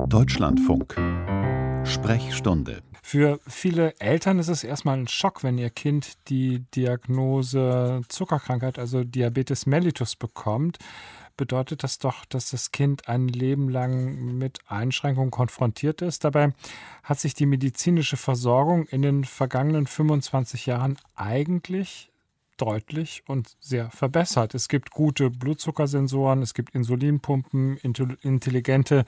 Deutschlandfunk. Sprechstunde. Für viele Eltern ist es erstmal ein Schock, wenn ihr Kind die Diagnose Zuckerkrankheit, also Diabetes mellitus, bekommt. Bedeutet das doch, dass das Kind ein Leben lang mit Einschränkungen konfrontiert ist. Dabei hat sich die medizinische Versorgung in den vergangenen 25 Jahren eigentlich deutlich und sehr verbessert. Es gibt gute Blutzuckersensoren, es gibt Insulinpumpen, intelligente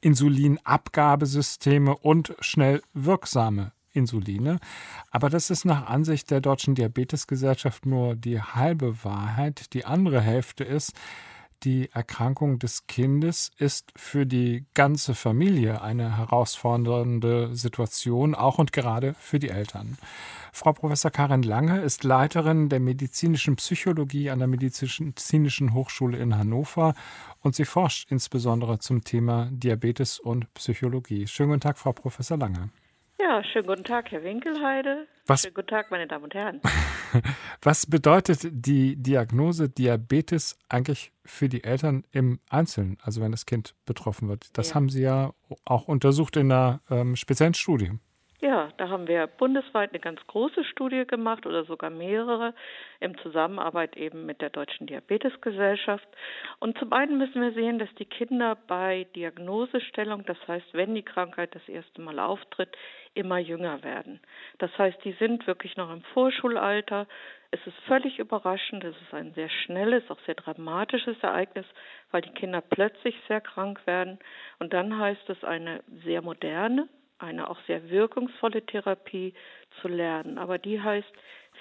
Insulinabgabesysteme und schnell wirksame Insuline. Aber das ist nach Ansicht der Deutschen Diabetesgesellschaft nur die halbe Wahrheit. Die andere Hälfte ist, die Erkrankung des Kindes ist für die ganze Familie eine herausfordernde Situation, auch und gerade für die Eltern. Frau Professor Karin Lange ist Leiterin der medizinischen Psychologie an der Medizinischen Hochschule in Hannover und sie forscht insbesondere zum Thema Diabetes und Psychologie. Schönen guten Tag, Frau Professor Lange. Ja, schönen guten Tag, Herr Winkelheide. Schönen guten Tag, meine Damen und Herren. Was bedeutet die Diagnose Diabetes eigentlich für die Eltern im Einzelnen, also wenn das Kind betroffen wird? Das haben Sie ja auch untersucht in einer speziellen Studie. Ja, da haben wir bundesweit eine ganz große Studie gemacht oder sogar mehrere in Zusammenarbeit eben mit der Deutschen Diabetesgesellschaft. Und zum einen müssen wir sehen, dass die Kinder bei Diagnosestellung, das heißt, wenn die Krankheit das erste Mal auftritt, immer jünger werden. Das heißt, die sind wirklich noch im Vorschulalter. Es ist völlig überraschend, es ist ein sehr schnelles, auch sehr dramatisches Ereignis, weil die Kinder plötzlich sehr krank werden. Und dann heißt es eine sehr moderne, eine auch sehr wirkungsvolle Therapie zu lernen. Aber die heißt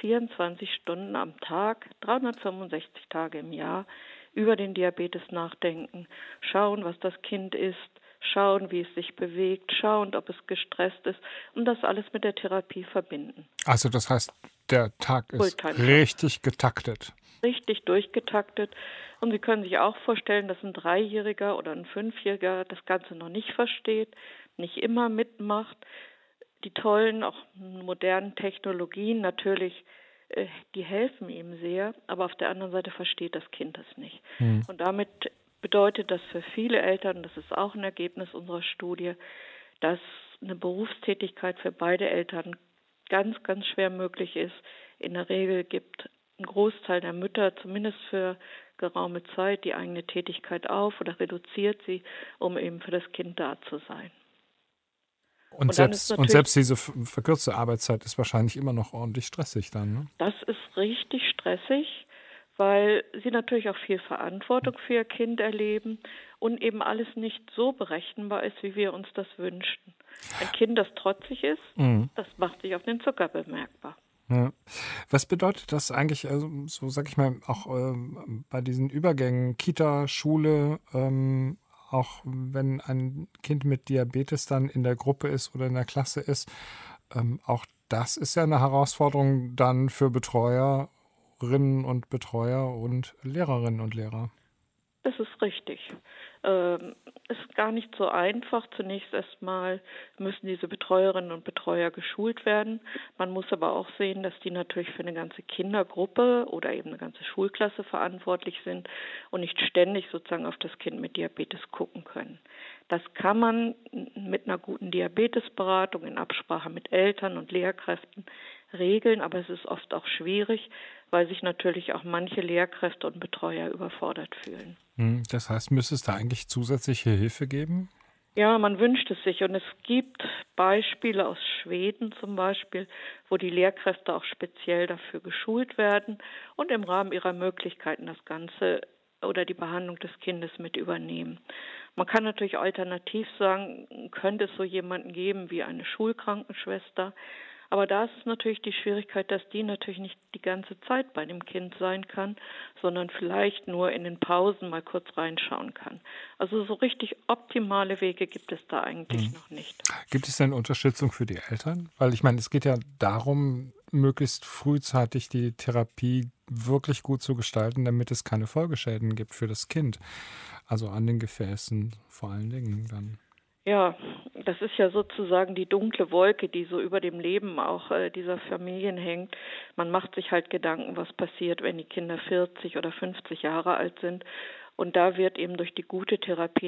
24 Stunden am Tag, 365 Tage im Jahr über den Diabetes nachdenken, schauen, was das Kind isst, schauen, wie es sich bewegt, schauen, ob es gestresst ist und das alles mit der Therapie verbinden. Also das heißt, der Tag ist richtig getaktet. Richtig durchgetaktet. Und Sie können sich auch vorstellen, dass ein 3-Jähriger oder ein 5-Jähriger das Ganze noch nicht versteht, nicht immer mitmacht. Die tollen, auch modernen Technologien natürlich, die helfen ihm sehr, aber auf der anderen Seite versteht das Kind es nicht. Und damit bedeutet das für viele Eltern, das ist auch ein Ergebnis unserer Studie, dass eine Berufstätigkeit für beide Eltern ganz, ganz schwer möglich ist. In der Regel gibt ein Großteil der Mütter zumindest für geraume Zeit die eigene Tätigkeit auf oder reduziert sie, um eben für das Kind da zu sein. Und selbst diese verkürzte Arbeitszeit ist wahrscheinlich immer noch ordentlich stressig dann, ne? Das ist richtig stressig, weil sie natürlich auch viel Verantwortung für ihr Kind erleben und eben alles nicht so berechenbar ist, wie wir uns das wünschten. Ein Kind, das trotzig ist, das macht sich auf den Zucker bemerkbar. Ja. Was bedeutet das eigentlich, also so sag ich mal, auch bei diesen Übergängen, Kita, Schule, auch wenn ein Kind mit Diabetes dann in der Gruppe ist oder in der Klasse ist, auch das ist ja eine Herausforderung dann für Betreuerinnen und Betreuer und Lehrerinnen und Lehrer. Das ist richtig. Ist gar nicht so einfach. Zunächst erstmal müssen diese Betreuerinnen und Betreuer geschult werden. Man muss aber auch sehen, dass die natürlich für eine ganze Kindergruppe oder eben eine ganze Schulklasse verantwortlich sind und nicht ständig sozusagen auf das Kind mit Diabetes gucken können. Das kann man mit einer guten Diabetesberatung in Absprache mit Eltern und Lehrkräften regeln, aber es ist oft auch schwierig, weil sich natürlich auch manche Lehrkräfte und Betreuer überfordert fühlen. Das heißt, müsste es da eigentlich zusätzliche Hilfe geben? Ja, man wünscht es sich und es gibt Beispiele aus Schweden zum Beispiel, wo die Lehrkräfte auch speziell dafür geschult werden und im Rahmen ihrer Möglichkeiten das Ganze oder die Behandlung des Kindes mit übernehmen. Man kann natürlich alternativ sagen, könnte es so jemanden geben wie eine Schulkrankenschwester. Aber da ist es natürlich die Schwierigkeit, dass die natürlich nicht die ganze Zeit bei dem Kind sein kann, sondern vielleicht nur in den Pausen mal kurz reinschauen kann. Also so richtig optimale Wege gibt es da eigentlich noch nicht. Gibt es denn Unterstützung für die Eltern? Weil ich meine, es geht ja darum, möglichst frühzeitig die Therapie wirklich gut zu gestalten, damit es keine Folgeschäden gibt für das Kind. Also an den Gefäßen vor allen Dingen dann. Ja, das ist ja sozusagen die dunkle Wolke, die so über dem Leben auch dieser Familien hängt. Man macht sich halt Gedanken, was passiert, wenn die Kinder 40 oder 50 Jahre alt sind. Und da wird eben durch die gute Therapie in der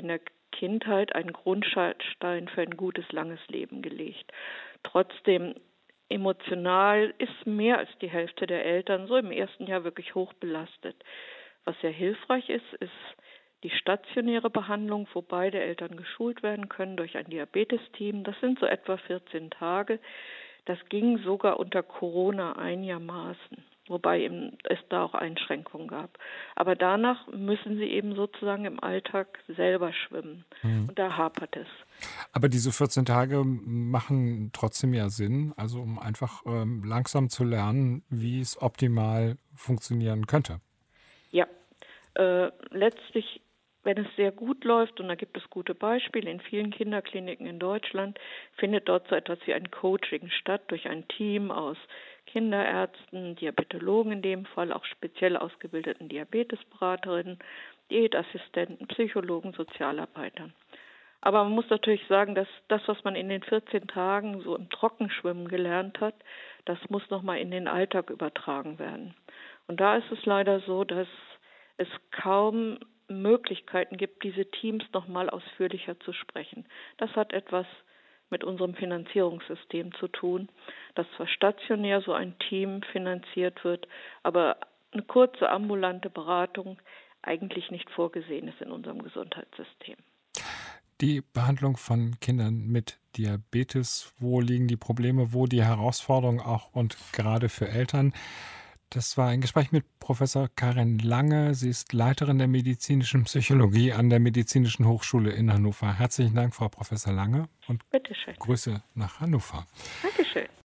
Kindheit einen Grundstein für ein gutes, langes Leben gelegt. Trotzdem, emotional ist mehr als die Hälfte der Eltern so im ersten Jahr wirklich hoch belastet. Was sehr hilfreich ist, ist die stationäre Behandlung, wo beide Eltern geschult werden können durch ein Diabetesteam. Das sind so etwa 14 Tage. Das ging sogar unter Corona einigermaßen, wobei es da auch Einschränkungen gab. Aber danach müssen sie eben sozusagen im Alltag selber schwimmen. Und da hapert es. Aber diese 14 Tage machen trotzdem ja Sinn, also um einfach langsam zu lernen, wie es optimal funktionieren könnte. Ja, letztlich, wenn es sehr gut läuft, und da gibt es gute Beispiele, in vielen Kinderkliniken in Deutschland findet dort so etwas wie ein Coaching statt durch ein Team aus Kinderärzten, Diabetologen in dem Fall, auch speziell ausgebildeten Diabetesberaterinnen, Diätassistenten, Psychologen, Sozialarbeitern. Aber man muss natürlich sagen, dass das, was man in den 14 Tagen so im Trockenschwimmen gelernt hat, das muss nochmal in den Alltag übertragen werden. Und da ist es leider so, dass es kaum Möglichkeiten gibt, diese Teams nochmal ausführlicher zu sprechen. Das hat etwas mit unserem Finanzierungssystem zu tun, dass zwar stationär so ein Team finanziert wird, aber eine kurze ambulante Beratung eigentlich nicht vorgesehen ist in unserem Gesundheitssystem. Die Behandlung von Kindern mit Diabetes, wo liegen die Probleme, wo die Herausforderungen auch und gerade für Eltern? Das war ein Gespräch mit Professor Karin Lange. Sie ist Leiterin der medizinischen Psychologie an der Medizinischen Hochschule in Hannover. Herzlichen Dank, Frau Professor Lange, und Bitte schön. Grüße nach Hannover. Dankeschön.